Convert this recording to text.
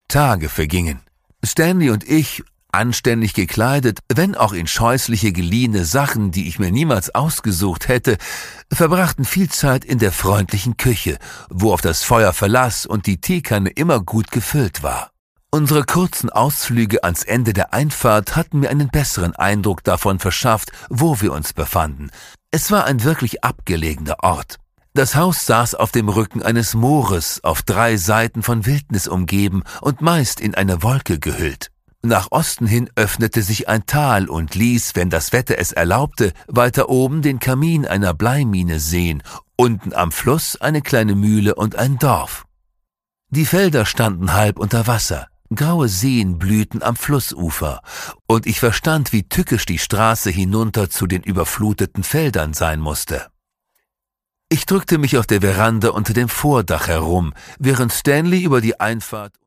Tage vergingen. Stanley und ich, anständig gekleidet, wenn auch in scheußliche geliehene Sachen, die ich mir niemals ausgesucht hätte, verbrachten viel Zeit in der freundlichen Küche, wo auf das Feuer Verlass und die Teekanne immer gut gefüllt war. Unsere kurzen Ausflüge ans Ende der Einfahrt hatten mir einen besseren Eindruck davon verschafft, wo wir uns befanden. Es war ein wirklich abgelegener Ort. Das Haus saß auf dem Rücken eines Moores, auf 3 Seiten von Wildnis umgeben und meist in eine Wolke gehüllt. Nach Osten hin öffnete sich ein Tal und ließ, wenn das Wetter es erlaubte, weiter oben den Kamin einer Bleimine sehen, unten am Fluss eine kleine Mühle und ein Dorf. Die Felder standen halb unter Wasser. Graue Seen blühten am Flussufer, und ich verstand, wie tückisch die Straße hinunter zu den überfluteten Feldern sein musste. Ich drückte mich auf der Veranda unter dem Vordach herum, während Stanley über die Einfahrt